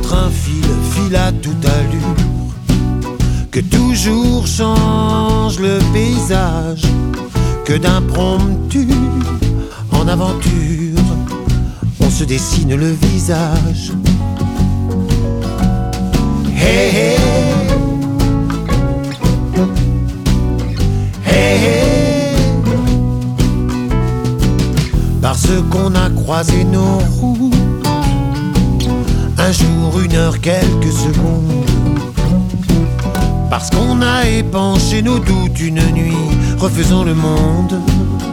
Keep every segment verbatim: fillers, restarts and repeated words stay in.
train file, file à toute allure, que toujours change le paysage, que d'impromptu en aventure, on se dessine le visage. Hey, hey, hey, hey. Parce qu'on a croisé nos routes, un jour, une heure, quelques secondes. Parce qu'on a épanché nos doutes une nuit, refaisant le monde.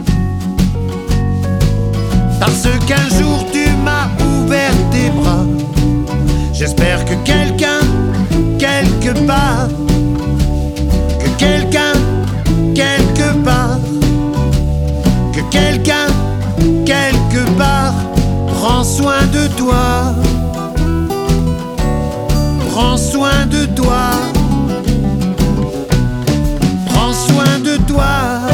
Parce qu'un jour tu m'as ouvert tes bras. J'espère que quelqu'un, quelque part, que quelqu'un, quelque part, que quelqu'un, quelque part, prend soin de toi. Prends soin de toi. Prends soin de toi.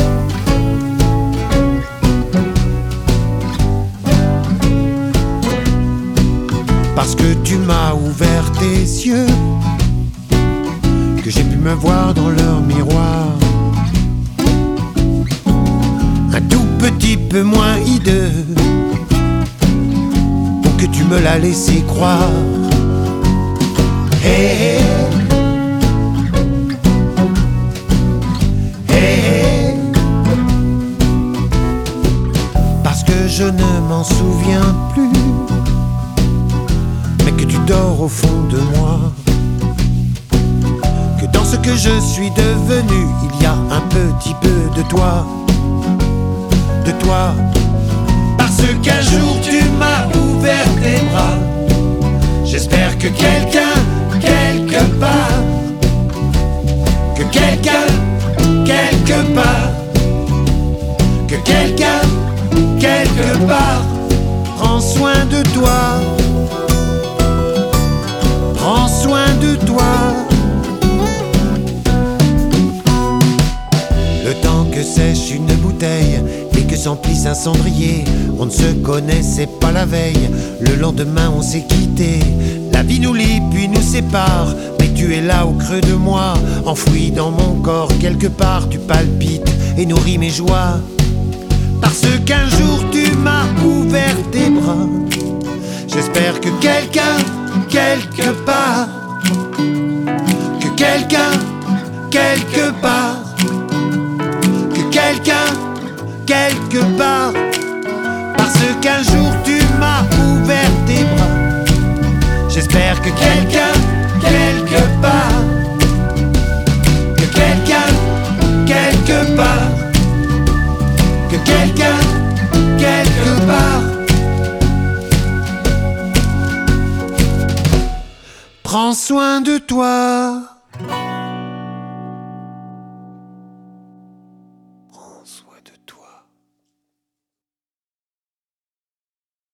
Parce que tu m'as ouvert tes yeux, que j'ai pu me voir dans leur miroir, un tout petit peu moins hideux, pour que tu me l'as laissé croire. Hey, hey. Hey, hey. Parce que je ne m'en souviens plus, mais que tu dors au fond de moi, que dans ce que je suis devenu, il y a un petit peu de toi, de toi. Parce qu'un jour tu m'as ouvert tes bras. J'espère que quelqu'un, quelque part, que quelqu'un, quelque part, que quelqu'un, quelque part, prend soin de toi. Prends soin de toi. Le temps que sèche une bouteille et que s'emplisse un cendrier, on ne se connaissait pas la veille, le lendemain on s'est quitté. La vie nous lie puis nous sépare, mais tu es là au creux de moi, enfoui dans mon corps quelque part. Tu palpites et nourris mes joies. Parce qu'un jour tu m'as ouvert tes bras. J'espère que quelqu'un, quelque part, que quelqu'un, quelque part, que quelqu'un, quelque part. Parce qu'un jour tu m'as ouvert tes bras. J'espère que quelqu'un, quelque part, que quelqu'un, quelque part, que quelqu'un, quelque part, prends soin de toi.